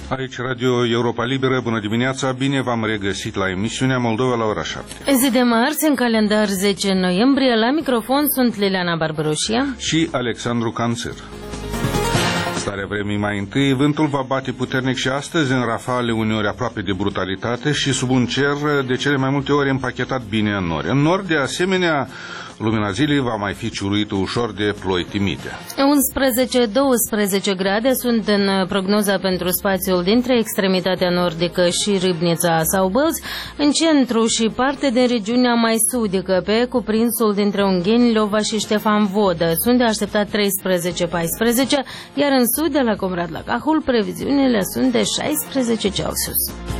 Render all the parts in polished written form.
Aici Radio Europa Liberă, bună dimineața, bine v-am regăsit la emisiunea Moldova la ora 7. Zi de marți, în calendar 10 noiembrie, la microfon sunt Liliana Barbaroșia și Alexandru Canțăr. Starea vremii mai întâi, vântul va bate puternic și astăzi în rafale, uneori aproape de brutalitate și sub un cer de cele mai multe ori împachetat bine în nori. În nord, de asemenea, lumina zilei va mai fi ciuruită ușor de ploi timide. 11-12 grade sunt în prognoza pentru spațiul dintre extremitatea nordică și Râbnița sau Bălți, în centru și parte de regiunea mai sudică, pe cuprinsul dintre Ungheni, Lova și Ștefan Vodă. Sunt de așteptat 13-14, iar în sud, de la Comrat la Cahul, previziunile sunt de 16 Celsius.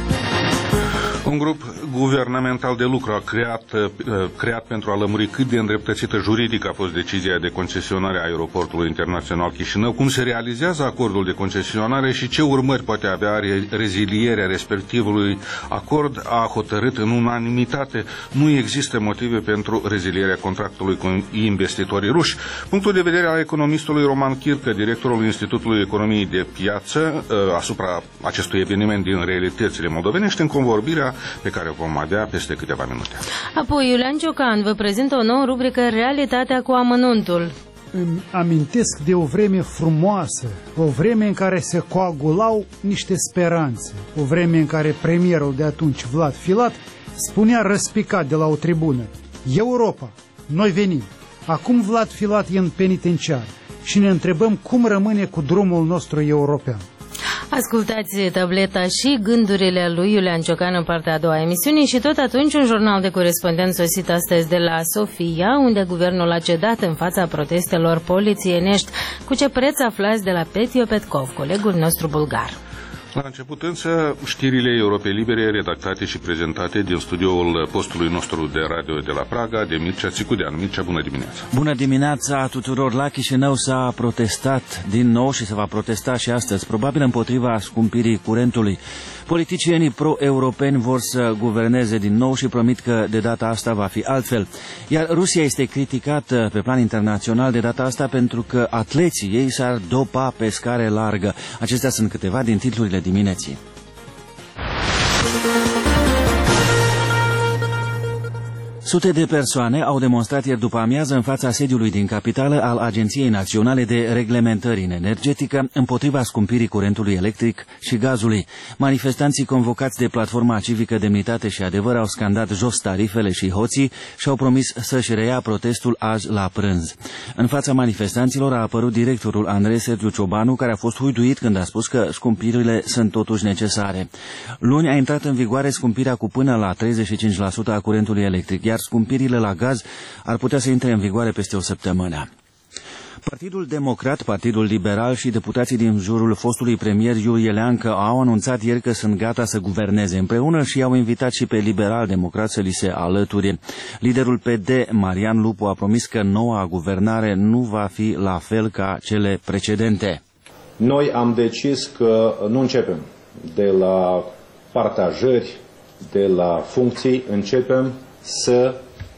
Un grup guvernamental de lucru a creat pentru a lămuri cât de îndreptățită juridic a fost decizia de concesionare a aeroportului internațional Chișinău, cum se realizează acordul de concesionare și ce urmări poate avea rezilierea respectivului acord, a hotărât în unanimitate. Nu există motive pentru rezilierea contractului cu investitorii ruși. Punctul de vedere al economistului Roman Chircă, directorul Institutului Economiei de Piață, asupra acestui eveniment din realitățile moldovenești, în convorbirea pe care o vom avea peste câteva minute. Apoi, Iulian Ciocan vă prezintă o nouă rubrică Realitatea cu amănuntul. Îmi amintesc de o vreme frumoasă, o vreme în care se coagulau niște speranțe, o vreme în care premierul de atunci, Vlad Filat, spunea răspicat de la o tribună: Europa, noi venim. Acum Vlad Filat e în penitenciar și ne întrebăm cum rămâne cu drumul nostru european. Ascultați tableta și gândurile lui Iulian Ciocan în partea a doua a emisiunii și tot atunci un jurnal de corespondent sosit astăzi de la Sofia, unde guvernul a cedat în fața protestelor polițienești. Cu ce preț aflați de la Petio Petkov, colegul nostru bulgar. La început însă, știrile Europei Libere redactate și prezentate din studioul postului nostru de radio de la Praga, de Mircea Țicudean. Mircea, bună dimineața! Bună dimineața tuturor! La Chișinău s-a protestat din nou și se va protesta și astăzi, probabil împotriva scumpirii curentului. Politicienii pro-europeni vor să guverneze din nou și promit că de data asta va fi altfel. Iar Rusia este criticată pe plan internațional de data asta pentru că atleții ei s-ar dopa pe scară largă. Acestea sunt câteva din titlurile dimineții. Sute de persoane au demonstrat ieri după amiază în fața sediului din capitală al Agenției Naționale de Reglementări în Energetică împotriva scumpirii curentului electric și gazului. Manifestanții convocați de Platforma Civică Demnitate și Adevăr au scandat jos tarifele și hoții și au promis să-și reia protestul azi la prânz. În fața manifestanților a apărut directorul Andrei Sergiu Ciobanu, care a fost uiduit când a spus că scumpirile sunt totuși necesare. Luni a intrat în vigoare scumpirea cu până la 35% a curentului electric, iar scumpirile la gaz ar putea să intre în vigoare peste o săptămână. Partidul Democrat, Partidul Liberal și deputații din jurul fostului premier Iurie Leancă au anunțat ieri că sunt gata să guverneze împreună și i-au invitat și pe liberal-democrat să li se alăture. Liderul PD, Marian Lupu, a promis că noua guvernare nu va fi la fel ca cele precedente. Noi am decis că nu începem de la partajări, de la funcții, începem să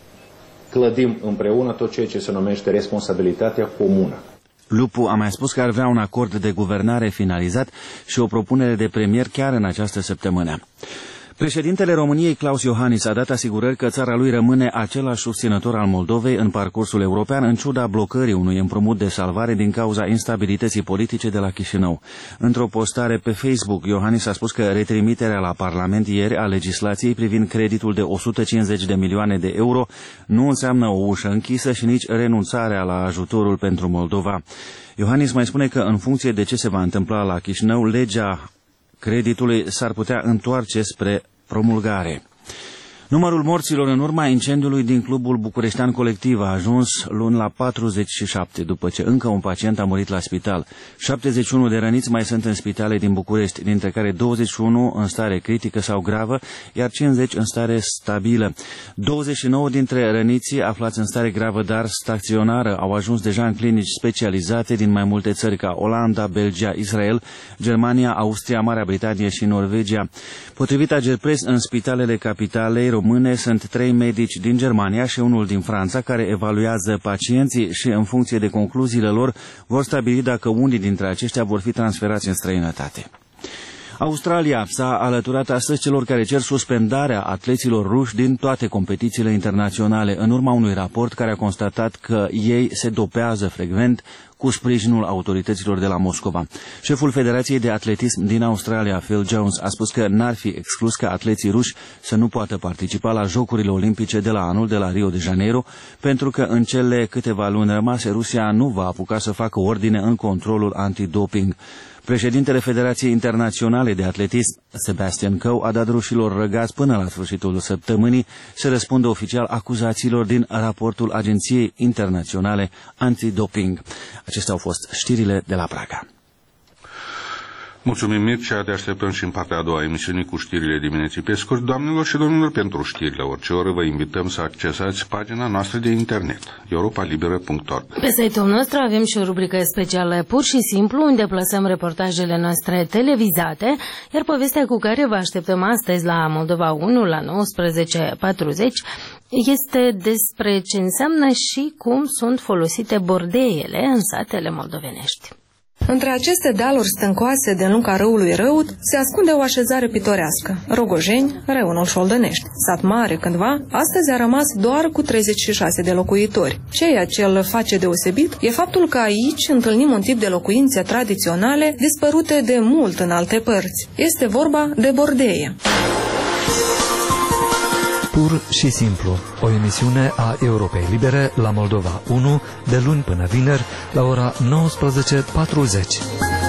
clădim împreună tot ceea ce se numește responsabilitatea comună. Lupu a mai spus că ar vrea un acord de guvernare finalizat și o propunere de premier chiar în această săptămână. Președintele României, Klaus Iohannis, a dat asigurări că țara lui rămâne același susținător al Moldovei în parcursul european, în ciuda blocării unui împrumut de salvare din cauza instabilității politice de la Chișinău. Într-o postare pe Facebook, Iohannis a spus că retrimiterea la Parlament ieri a legislației privind creditul de 150 de milioane de euro nu înseamnă o ușă închisă și nici renunțarea la ajutorul pentru Moldova. Iohannis mai spune că, în funcție de ce se va întâmpla la Chișinău, legea creditului s-ar putea întoarce spre promulgare. Numărul morților în urma incendiului din clubul bucureștean Colectiv a ajuns luni la 47, după ce încă un pacient a murit la spital. 71 de răniți mai sunt în spitale din București, dintre care 21 în stare critică sau gravă, iar 50 în stare stabilă. 29 dintre răniții aflați în stare gravă, dar staționară, au ajuns deja în clinici specializate din mai multe țări ca Olanda, Belgia, Israel, Germania, Austria, Marea Britanie și Norvegia. Potrivit Agerpres, în spitalele capitalei române sunt 3 medici din Germania și unul din Franța care evaluează pacienții și, în funcție de concluziile lor, vor stabili dacă unii dintre aceștia vor fi transferați în străinătate. Australia s-a alăturat astăzi celor care cer suspendarea atleților ruși din toate competițiile internaționale, în urma unui raport care a constatat că ei se dopează frecvent cu sprijinul autorităților de la Moscova. Șeful Federației de Atletism din Australia, Phil Jones, a spus că n-ar fi exclus ca atleții ruși să nu poată participa la Jocurile Olimpice de la anul de la Rio de Janeiro, pentru că în cele câteva luni rămase Rusia nu va apuca să facă ordine în controlul antidoping. Președintele Federației Internaționale de Atletism, Sebastian Coe, a dat rușilor răgați până la sfârșitul săptămânii să răspundă oficial acuzațiilor din raportul Agenției Internaționale Antidoping. Acestea au fost știrile de la Praga. Mulțumim, Mircea, te așteptăm și în partea a doua emisiunii cu știrile dimineții pe scurt. Doamnelor și domnilor, pentru știri la orice oră vă invităm să accesați pagina noastră de internet, europalibera.org. Pe site-ul nostru avem și o rubrică specială Pur și Simplu, unde plasăm reportajele noastre televizate, iar povestea cu care vă așteptăm astăzi la Moldova 1 la 19:40 este despre ce înseamnă și cum sunt folosite bordeiele în satele moldovenești. Între aceste dealuri stâncoase de lunga râului Răut se ascunde o așezare pitorească, Rogojeni, Reunul Șoldănești. Sat mare cândva, astăzi a rămas doar cu 36 de locuitori. Ceea ce îl face deosebit e faptul că aici întâlnim un tip de locuințe tradiționale dispărute de mult în alte părți. Este vorba de bordeie. Pur și simplu, o emisiune a Europei Libere la Moldova 1, de luni până vineri, la ora 19:40.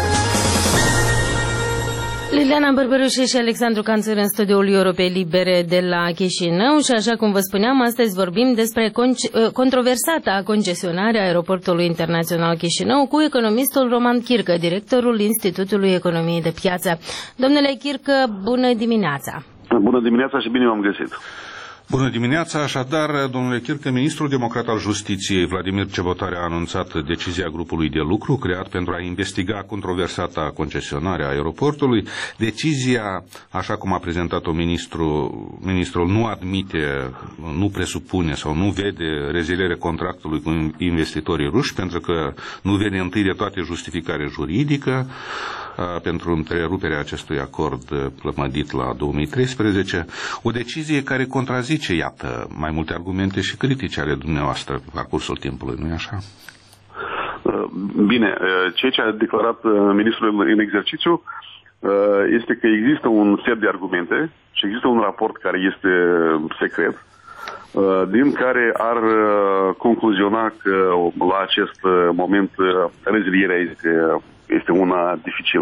Liliana Bărberușe și Alexandru Canțăr în studioul Europei Libere de la Chișinău și așa cum vă spuneam, astăzi vorbim despre controversata concesionare a aeroportului internațional Chișinău cu economistul Roman Chircă, directorul Institutului Economiei de Piață. Domnule Chircă, bună dimineața! Bună dimineața și bine v-am găsit! Bună dimineața, așadar, domnule Chircă, ministrul democrat al Justiției, Vladimir Cebotare, a anunțat decizia grupului de lucru creat pentru a investiga controversata concesionare a aeroportului. Decizia, așa cum a prezentat-o ministrul, nu admite, nu presupune sau nu vede rezilierea contractului cu investitorii ruși, pentru că nu vede întâi de toate justificare juridică pentru întreruperea acestui acord plămădit la 2013, o decizie care contrazice, iată, mai multe argumente și critici ale dumneavoastră pe parcursul timpului, nu-i așa? Bine, ceea ce a declarat ministrul în exercițiu este că există un set de argumente și există un raport care este secret, din care ar concluziona că la acest moment rezilierea este una dificilă.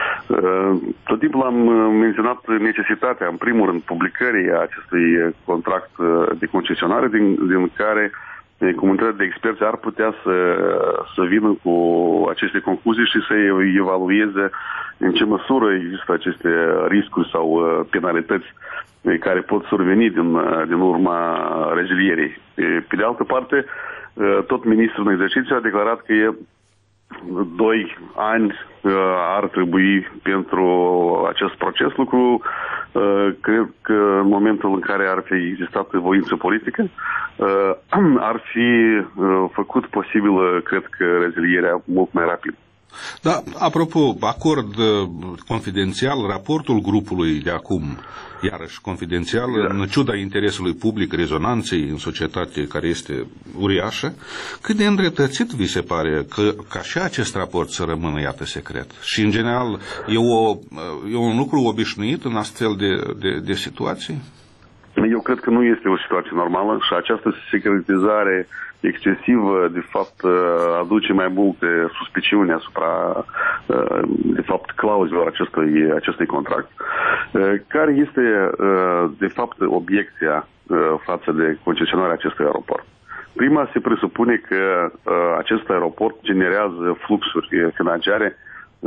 Tot timpul am menționat necesitatea, în primul rând, publicării acestui contract de concesionare, din care comunitatea de experți ar putea să vină cu aceste concluzii și să evalueze în ce măsură există aceste riscuri sau penalități care pot surveni din urma rezilierii. Pe de altă parte, tot ministrul în exercițiu a declarat că 2 ani ar trebui pentru acest proces, lucru cred că în momentul în care ar fi existat voință politică ar fi făcut posibilă, cred că, rezilierea mult mai rapid. Da, apropo, acord confidențial, raportul grupului de acum, iarăși confidențial, în ciuda interesului public, rezonanței în societate care este uriașă, cât de îndreptățit vi se pare ca și acest raport să rămână, iată, secret? Și, în general, e un lucru obișnuit în astfel de situații? Eu cred că nu este o situație normală și această secretizare excesivă, de fapt, aduce mai multe suspiciuni asupra, de fapt, clauzelor acestui contract. Care este, de fapt, obiecția față de concesionarea acestui aeroport? Prima, se presupune că acest aeroport generează fluxuri financiare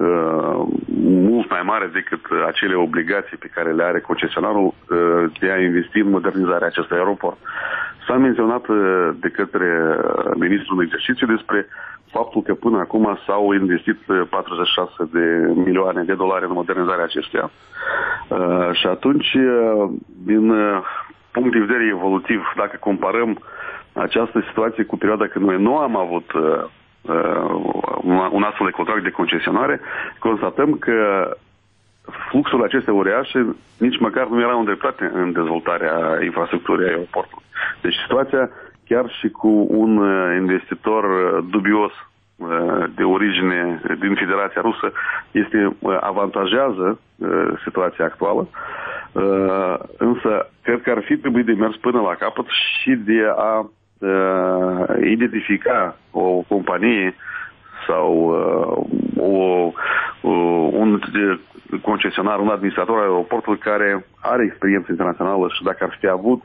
mult mai mare decât acele obligații pe care le are concesionarul de a investi în modernizarea acestui aeroport. S-a menționat de către ministrul în exercițiu despre faptul că până acum s-au investit 46 de milioane de dolari în modernizarea acestuia. Și atunci, din punct de vedere evolutiv, dacă comparăm această situație cu perioada când noi nu am avut un astfel de contract de concesionare, constatăm că fluxurile acestea uriașe nici măcar nu erau îndreptate în dezvoltarea infrastructurii aeroportului. Deci situația, chiar și cu un investitor dubios de origine din Federația Rusă, avantajează situația actuală, însă cred că ar fi trebuit de mers până la capăt și de a identifica o companie sau un concesionar, un administrator al aeroportului care are experiență internațională și dacă ar fi avut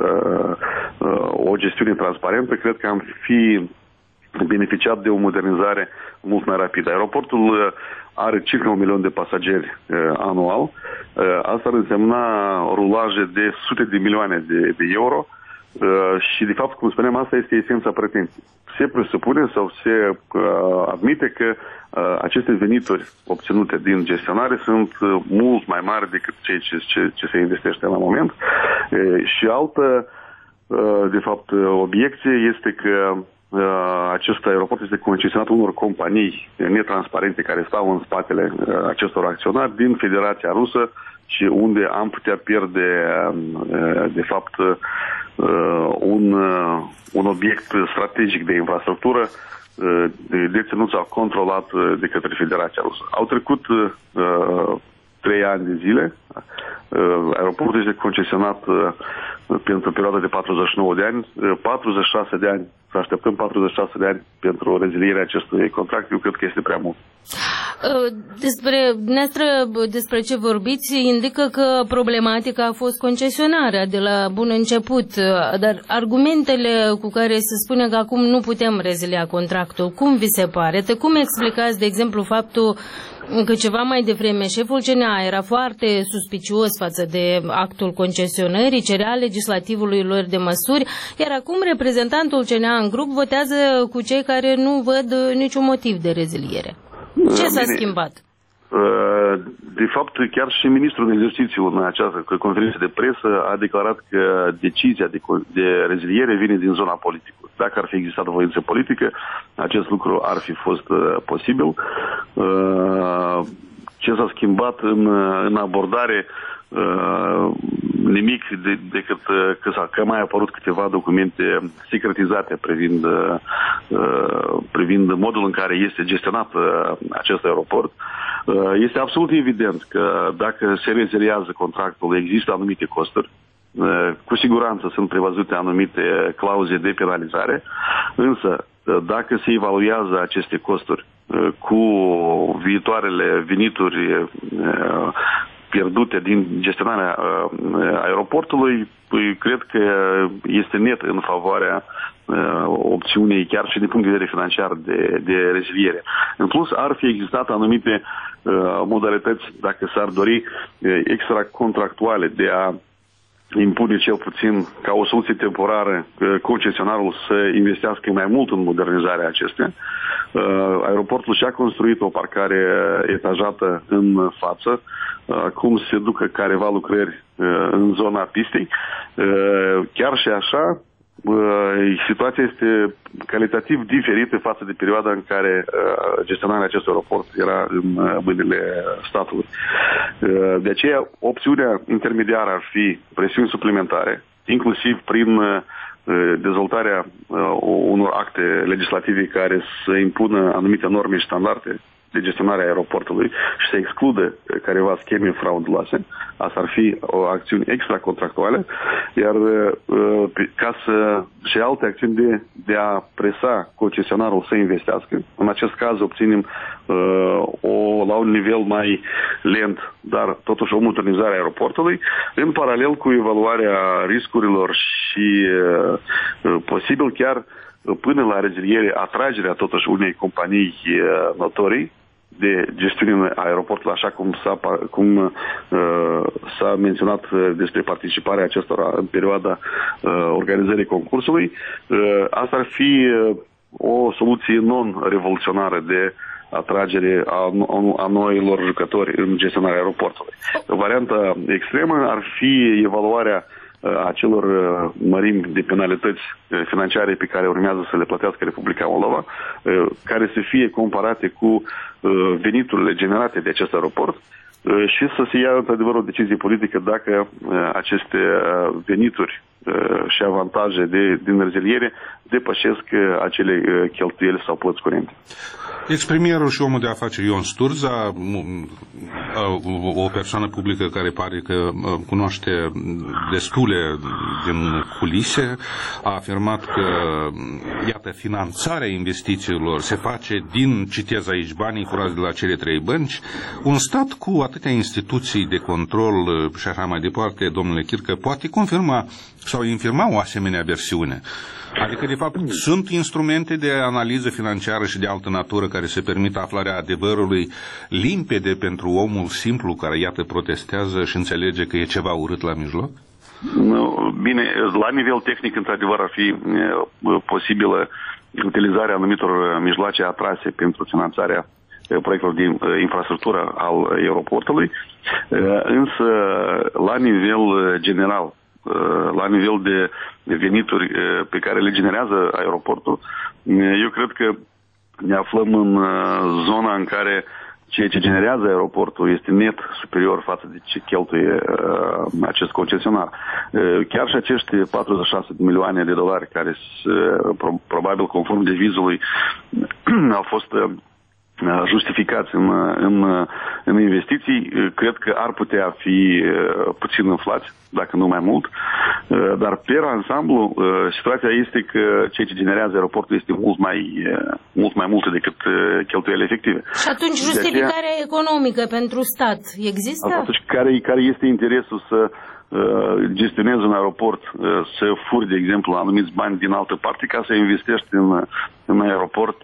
o gestiune transparentă, cred că am fi beneficiat de o modernizare mult mai rapidă. Aeroportul are circa 1 milion de pasageri anual. Asta ar însemna rulaje de sute de milioane de euro și, de fapt, cum spuneam, asta este esența pretenției. Se presupune sau se admite că aceste venituri obținute din gestionare sunt mult mai mari decât cei ce se investește la moment. Și altă, de fapt, obiecție este că acest aeroport este concesionat unor companii netransparente care stau în spatele acestor acționari din Federația Rusă și unde am putea pierde, de fapt, un obiect strategic de infrastructură deținut sau controlat de către Federația Rusă. Au trecut 3 ani de zile. Aeroportul este concesionat pentru o perioadă de 49 de ani. 46 de ani, să așteptăm 46 de ani pentru rezilierea acestui contract, eu cred că este prea mult. Despre ce vorbiți indică că problematica a fost concesionarea de la bun început, dar argumentele cu care se spune că acum nu putem rezilia contractul, cum vi se pare? Cum explicați, de exemplu, faptul că ceva mai devreme șeful CNA era foarte suspicios față de actul concesionării, cerea legislativului lor de măsuri, iar acum reprezentantul CNA în grup votează cu cei care nu văd niciun motiv de reziliere? Ce s-a schimbat? De fapt, chiar și ministrul în exercițiu în această conferință de presă a declarat că decizia de reziliere vine din zona politică. Dacă ar fi existat voință politică, acest lucru ar fi fost posibil. Ce s-a schimbat în abordare? Nimic decât că mai apărut câteva documente secretizate privind modul în care este gestionat acest aeroport. Este absolut evident că dacă se reziliază contractul, există anumite costuri. Cu siguranță sunt prevăzute anumite clauze de penalizare, însă dacă se evaluează aceste costuri cu viitoarele venituri pierdute din gestionarea aeroportului, cred că este net în favoarea opțiunii, chiar și din punct de vedere financiar, de reziliere. În plus, ar fi existat anumite modalități, dacă s-ar dori, extracontractuale de a impune cel puțin ca o soluție temporară concesionarul să investească mai mult în modernizarea acestea. Aeroportul și-a construit o parcare etajată în față, cum se ducă careva lucrări în zona pistei. Chiar și așa, situația este calitativ diferită față de perioada în care gestionarea acestui aeroport era în mâinile statului. De aceea, opțiunea intermediară ar fi presiuni suplimentare, inclusiv prin dezvoltarea unor acte legislative care să impună anumite norme și standarde de gestionare a aeroportului și să excludă careva scheme frauduloase. Asta ar fi o acțiune extracontractuală, iar ca să și alte acțiuni de a presa concesionarul să investească. În acest caz obținem la un nivel mai lent, dar totuși o modernizare a aeroportului, în paralel cu evaluarea riscurilor și posibil chiar până la reziliere, atragerea totuși unei companii notorii de gestiune a aeroportului, așa cum s-a menționat despre participarea acestora în perioada organizării concursului. Asta ar fi o soluție non-revoluționară de atragere a noilor jucători în gestionarea aeroportului. Varianta extremă ar fi evaluarea acelor mărimi de penalități financiare pe care urmează să le plătească Republica Moldova, care să fie comparate cu veniturile generate de acest aeroport și să se ia într-adevăr o decizie politică dacă aceste venituri și avantaje din reziliere depășesc acele cheltuieli sau plăți curente. Ex-premierul și omul de afaceri Ion Sturza, o persoană publică care pare că cunoaște destule din culise, a afirmat că, iată, finanțarea investițiilor se face din, citez aici, banii furați de la cele 3 bănci. Un stat cu atâtea instituții de control și așa mai departe, domnule Chircă, poate confirma sau infirma o asemenea versiune. Adică, de fapt, sunt instrumente de analiză financiară și de altă natură care se permit aflarea adevărului limpede pentru omul simplu care, iată, protestează și înțelege că e ceva urât la mijloc? Bine, la nivel tehnic, într-adevăr, ar fi posibilă utilizarea anumitor mijloace atrase pentru finanțarea proiectelor de infrastructură al aeroportului, însă, la nivel general, la nivel de venituri pe care le generează aeroportul, eu cred că ne aflăm în zona în care ceea ce generează aeroportul este net superior față de ce cheltuie acest concesionar. Chiar și acești 46 de milioane de dolari care probabil conform devizului au fost justificați în investiții, cred că ar putea fi puțin inflați, dacă nu mai mult, dar pe ansamblu situația este că ceea ce generează aeroportul este mult mai multe decât cheltuielile efective. Și atunci justificarea economică pentru stat există? Atunci care este interesul să gestionezi un aeroport, să furi, de exemplu, anumiți bani din altă parte ca să investești în aeroport,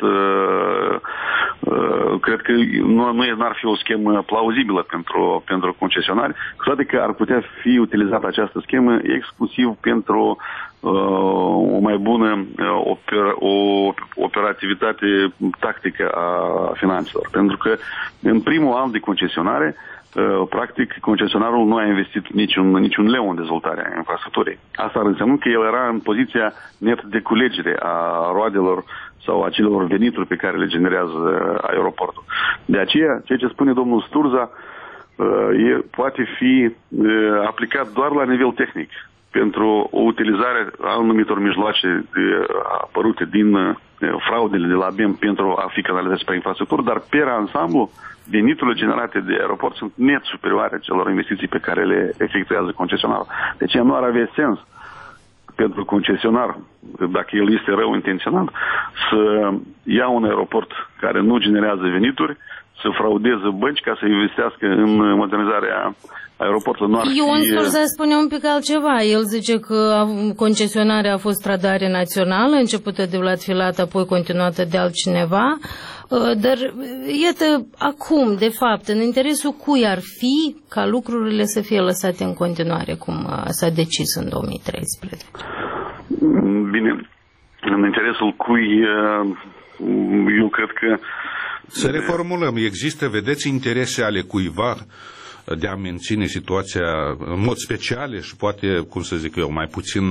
cred că n-ar fi o schemă plauzibilă pentru concesionari, cu toate că ar putea fi utilizată această schemă exclusiv pentru o mai bună operativitate tactică a finanțelor. Pentru că în primul an de concesionare, practic, concesionarul nu a investit niciun leu în dezvoltarea infrastructurii. Asta ar însemna că el era în poziția net de culegere a roadelor sau a celor venituri pe care le generează aeroportul. De aceea, ceea ce spune domnul Sturza poate fi aplicat doar la nivel tehnic pentru o utilizare a anumitor mijloace apărute din fraudele de la BEM pentru a fi canalizate pe infrastructură, dar pe ansamblu veniturile generate de aeroport sunt net superioare celor investiții pe care le efectuează concesionarul. Deci nu ar avea sens pentru concesionar, dacă el este rău intenționat, să ia un aeroport care nu generează venituri, să fraudeze bănci ca să investească în modernizarea aeroportului. Ion Sturza spune un pic altceva. El zice că concesionarea a fost Stradare Națională, începută de Vlad Filat, apoi continuată de altcineva. Dar, iată, acum, de fapt, în interesul cui ar fi ca lucrurile să fie lăsate în continuare, cum s-a decis în 2013? Bine, în interesul cui, eu cred că... Să reformulăm. Există, vedeți, interese ale cuiva de a menține situația în mod special și poate, cum să zic eu, mai puțin...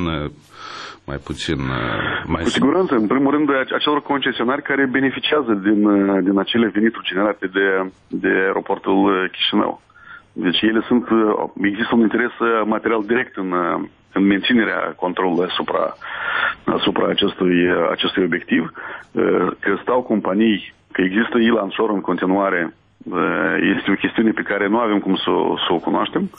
Cu siguranță, în primul rând, acelor concesionari care beneficiază din acele venituri generate de aeroportul Chișinău. Deci există un interes material direct în menținerea controlului asupra acestui obiectiv, că stau companii, că există e-lansor în continuare, este o chestiune pe care nu avem cum să o cunoaștem.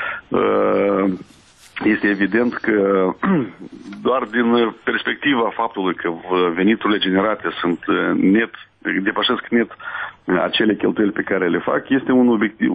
Este evident că doar din perspectiva faptului că veniturile generate sunt net, depășesc net acele cheltuieli pe care le fac, este un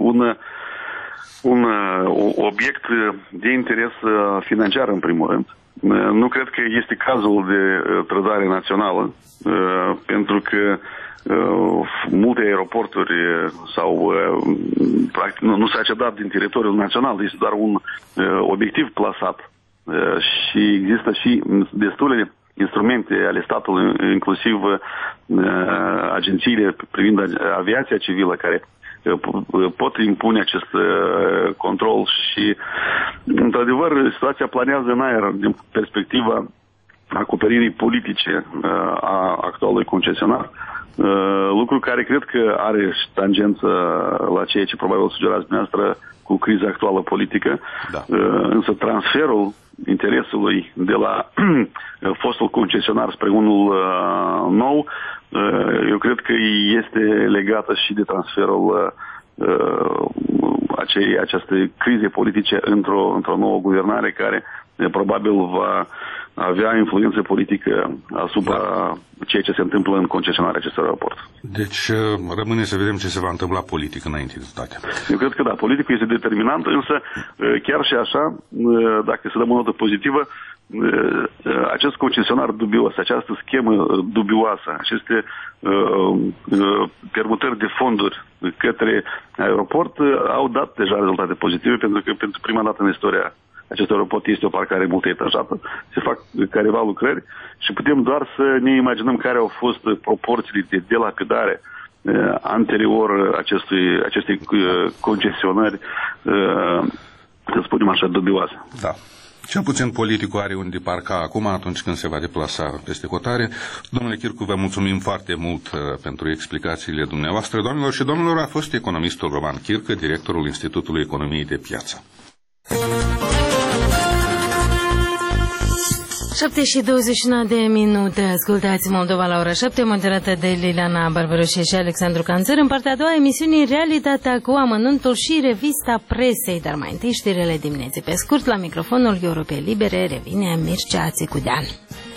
obiect de interes financiar în primul rând. Nu cred că este cazul de trădare națională, pentru că multe aeroporturi practic nu s-a cedat din teritoriul național, este doar un obiectiv plasat și există și destule instrumente ale statului, inclusiv agențiile privind aviația civilă, care pot impune acest control și, într-adevăr, situația planează în aer din perspectiva acoperirii politice a actualului concesionar. Lucru care cred că are tangență la ceea ce probabil sugerați dumneavoastră cu criza actuală politică, da. Însă transferul interesului de la fostul concesionar spre unul nou, eu cred că este legată și de transferul aceste crize politice într-o nouă guvernare care probabil va avea influență politică asupra ceea ce se întâmplă în concesionarea acestui aeroport. Deci rămâne să vedem ce se va întâmpla politic înainte de toate. Eu cred că da, politicul este determinant, însă chiar și așa, dacă să dăm o notă pozitivă, acest concesionar dubios, această schemă dubioasă, aceste permutări de fonduri către aeroport au dat deja rezultate pozitive, pentru că pentru prima dată în istoria acest aeroport este o parcare multietajată. Se fac careva lucrări și putem doar să ne imaginăm care au fost proporțiile de delapidare anterior acestei concesionări, să spunem așa, dubioase. Da. Cel puțin politicul are unde parca acum atunci când se va deplasa peste hotare. Domnule Chircu, vă mulțumim foarte mult pentru explicațiile dumneavoastră. Doamnelor și domnilor, a fost economistul Roman Chircă, directorul Institutului Economiei de Piață. 7:21 ascultați Moldova la ora 7, moderată de Liliana Barbaroșie și Alexandru Canțăr. În partea a doua emisiunii Realitatea cu amănuntul și revista presei, dar mai întâi știrile dimineții. Pe scurt, la microfonul Europei Libere revine Mircea Țicudean.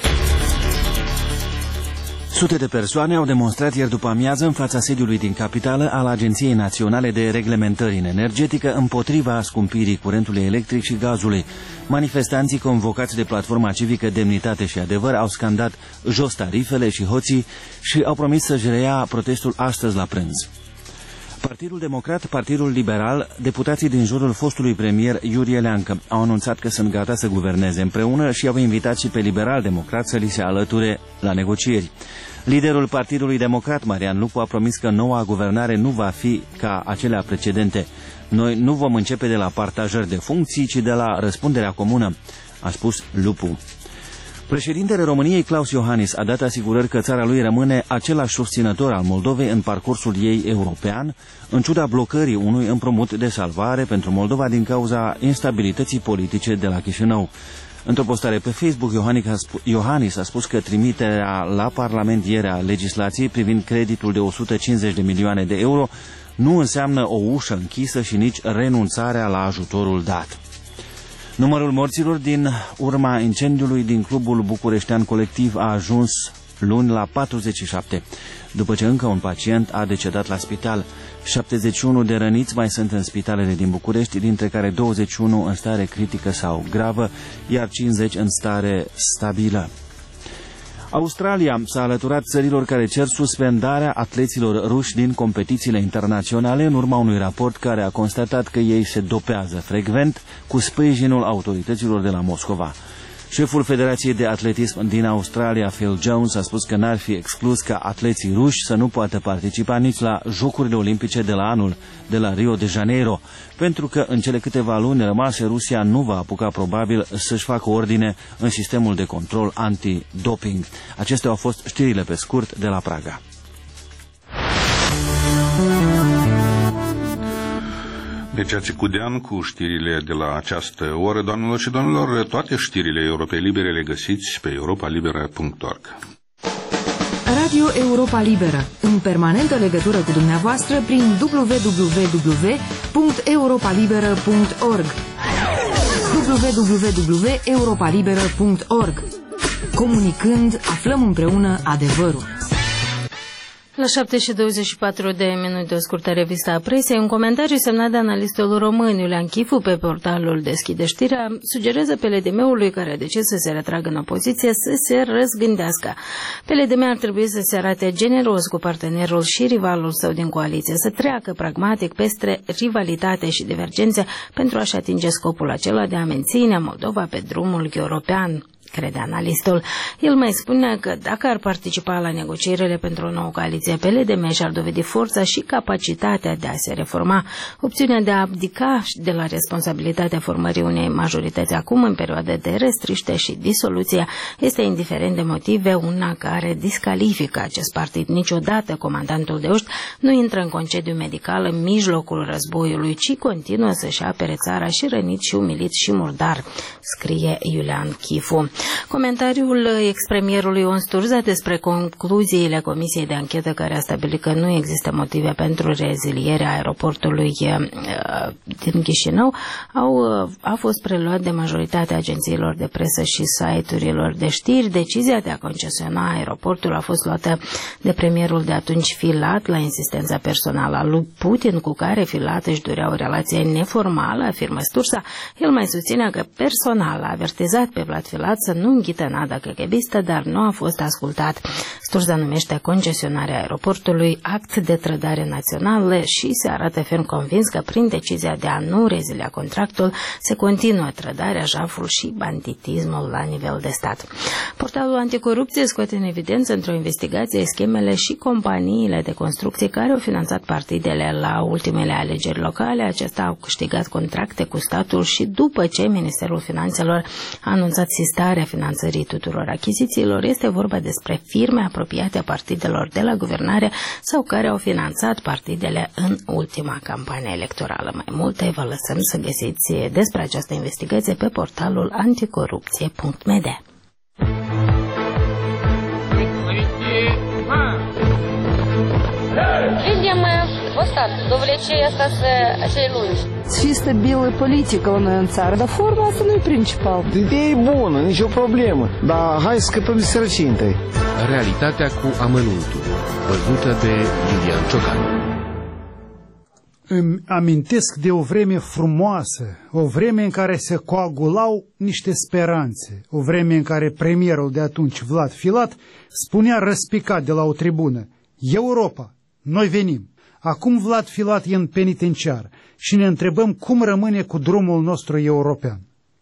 Sute de persoane au demonstrat ieri după amiază în fața sediului din capitală al Agenției Naționale de Reglementări în Energetică împotriva scumpirii curentului electric și gazului. Manifestanții convocați de platforma civică Demnitate și Adevăr au scandat jos tarifele și hoții și au promis să-și reia protestul astăzi la prânz. Partidul Democrat, Partidul Liberal, deputații din jurul fostului premier Iurie Leancă au anunțat că sunt gata să guverneze împreună și au invitat și pe liberal-democrat să li se alăture la negocieri. Liderul Partidului Democrat, Marian Lupu, a promis că noua guvernare nu va fi ca acelea precedente. Noi nu vom începe de la partajări de funcții, ci de la răspunderea comună, a spus Lupu. Președintele României, Klaus Iohannis, a dat asigurări că țara lui rămâne același susținător al Moldovei în parcursul ei european, în ciuda blocării unui împrumut de salvare pentru Moldova din cauza instabilității politice de la Chișinău. Într-o postare pe Facebook, Iohannis a spus că trimiterea la Parlament ieri a legislației privind creditul de 150 de milioane de euro nu înseamnă o ușă închisă și nici renunțarea la ajutorul dat. Numărul morților din urma incendiului din clubul bucureștean Colectiv a ajuns luni la 47, după ce încă un pacient a decedat la spital. 71 de răniți mai sunt în spitalele din București, dintre care 21 în stare critică sau gravă, iar 50 în stare stabilă. Australia s-a alăturat țărilor care cer suspendarea atleților ruși din competițiile internaționale în urma unui raport care a constatat că ei se dopează frecvent cu sprijinul autorităților de la Moscova. Șeful Federației de Atletism din Australia, Phil Jones, a spus că n-ar fi exclus ca atleții ruși să nu poată participa nici la Jocurile Olimpice de la anul de la Rio de Janeiro, pentru că în cele câteva luni rămase Rusia nu va apuca probabil să-și facă ordine în sistemul de control anti-doping. Acestea au fost știrile pe scurt de la Praga. Mircea Țicudean cu știrile de la această oră. Doamnelor și domnilor, toate știrile Europei Libere le găsiți pe europalibera.org. Radio Europa Liberă, în permanentă legătură cu dumneavoastră prin www.europalibera.org www.europalibera.org. Comunicând, aflăm împreună adevărul. La 7:24 o scurtă revistă a presei, un comentariu semnat de analistul român Iulian Chifu pe portalul Deschide Știrea sugerează PLDM-ului, care a decis să se retragă în opoziție, să se răzgândească. PLDM ar trebui să se arate generos cu partenerul și rivalul său din coaliție, să treacă pragmatic peste rivalitate și divergențe pentru a-și atinge scopul acela de a menține Moldova pe drumul european, crede analistul. El mai spune că dacă ar participa la negocierile pentru o nouă coaliție, PLDM și-ar dovedi forța și capacitatea de a se reforma. Opțiunea de a abdica de la responsabilitatea formării unei majorități acum, în perioade de restriște și disoluție, este, indiferent de motive, una care discalifică acest partid. Niciodată comandantul de oști nu intră în concediu medical în mijlocul războiului, ci continuă să-și apere țara și rănit și umilit și murdar, scrie Iulian Chifu. Comentariul ex-premierului Ion Sturza despre concluziile Comisiei de Anchetă, care a stabilit că nu există motive pentru rezilierea aeroportului din Chișinău, a fost preluat de majoritatea agențiilor de presă și site-urilor de știri. Decizia de a concesiona aeroportul a fost luată de premierul de atunci, Filat, la insistența personală a lui Putin, cu care Filat își dorea o relație neformală, afirmă Sturza. El mai susține că personal a avertizat pe Vlad Filat să nu înghită nada căchebistă, dar nu a fost ascultat. Sturza numește concesionarea aeroportului act de trădare națională și se arată ferm convins că prin decizia de a nu rezilia contractul se continuă trădarea, jaful și banditismul la nivel de stat. Portalul Anticorupție scoate în evidență într-o investigație schemele și companiile de construcție care au finanțat partidele la ultimele alegeri locale. Acestea au câștigat contracte cu statul și după ce Ministerul Finanțelor a anunțat sistarea finanțării tuturor achizițiilor, este vorba despre firme apropiate partidelor de la guvernare sau care au finanțat partidele în ultima campanie electorală. Mai multe vă lăsăm să găsiți despre această investigație pe portalul anticorupție.md. Видим остатки, довлечение остаться 6 лuni. Чисто белая политика у noi în țară, dar forma asta nu e principal. Ideea e bună, nicio problemă, dar hai să scăpăm de sărăcie întâi. Realitatea cu amănuntul, văzută de Iulian Ciocan. Îmi amintesc de o vreme frumoasă, o vreme în care se coagulau niște speranțe, o vreme în care premierul de atunci, Vlad Filat, spunea răspicat de la o tribună: Europa, noi venim. Acum Vlad Filat e în penitenciar și ne întrebăm cum rămâne cu drumul nostru european.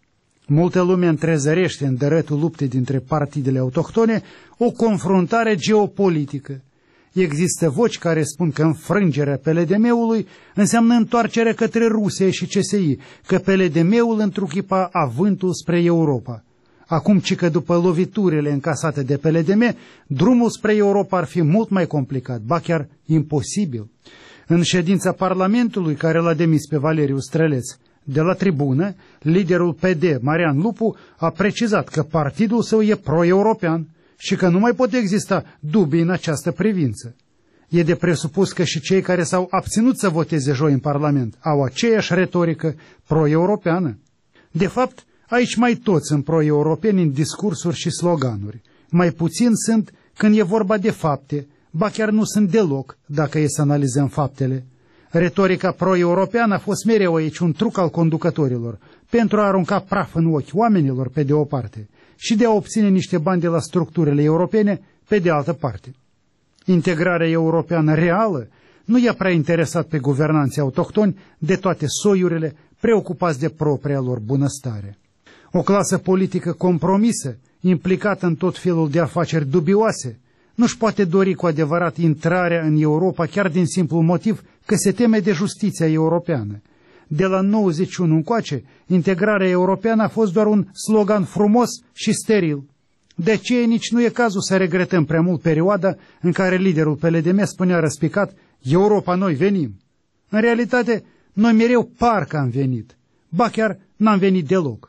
Multă lume întrezărește în dărătul luptei dintre partidele autohtone o confruntare geopolitică. Există voci care spun că înfrângerea PLDM-ului înseamnă întoarcerea către Rusia și CSI, că PLDM-ul întruchipa avântul spre Europa. Acum, ci că după loviturile încasate de PLDM, drumul spre Europa ar fi mult mai complicat, ba chiar imposibil. În ședința Parlamentului, care l-a demis pe Valeriu Străleț, de la tribună, liderul PD, Marian Lupu, a precizat că partidul său e pro-european și că nu mai pot exista dubii în această privință. E de presupus că și cei care s-au abținut să voteze joi în Parlament au aceeași retorică pro-europeană. De fapt, aici mai toți sunt pro-europeni în discursuri și sloganuri. Mai puțin sunt când e vorba de fapte, ba chiar nu sunt deloc, dacă e să analizăm faptele. Retorica pro-europeană a fost mereu aici un truc al conducătorilor, pentru a arunca praf în ochi oamenilor pe de o parte și de a obține niște bani de la structurile europene pe de altă parte. Integrarea europeană reală nu i-a prea interesat pe guvernanții autohtoni de toate soiurile, preocupați de propria lor bunăstare. O clasă politică compromisă, implicată în tot felul de afaceri dubioase, nu-și poate dori cu adevărat intrarea în Europa chiar din simplul motiv că se teme de justiția europeană. De la 91 încoace, integrarea europeană a fost doar un slogan frumos și steril. De aceea nici nu e cazul să regretăm prea mult perioada în care liderul PLDM spunea răspicat: Europa, noi venim. În realitate, noi mereu parcă am venit, ba chiar n-am venit deloc.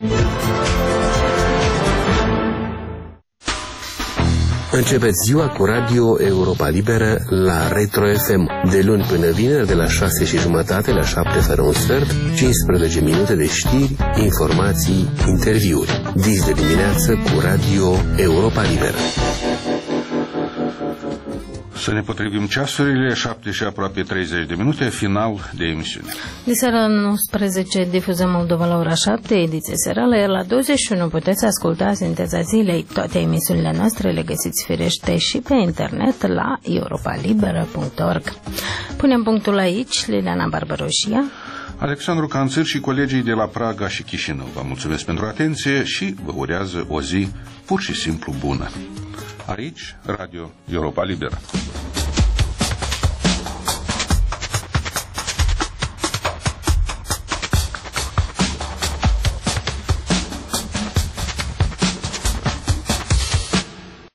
Începeți ziua cu Radio Europa Liberă la Retro FM, de luni până vineri, de la 6:30 la 7 fără un sfert, 15 minute de știri, informații, interviuri. Dis de dimineață cu Radio Europa Liberă. Să ne potrivim ceasurile, 7 și aproape 30 de minute, final de emisiune. De seara 19 difuzăm Moldova la ora 7, ediție serală, iar la 21 puteți asculta Sinteza Zilei. Toate emisiunile noastre le găsiți firește și pe internet la europalibera.org. Punem punctul aici, Liliana Barbaroșia. Alexandru Canțir și colegii de la Praga și Chișinău. Vă mulțumesc pentru atenție și vă urează o zi pur și simplu bună. Aici, Radio Europa Liberă.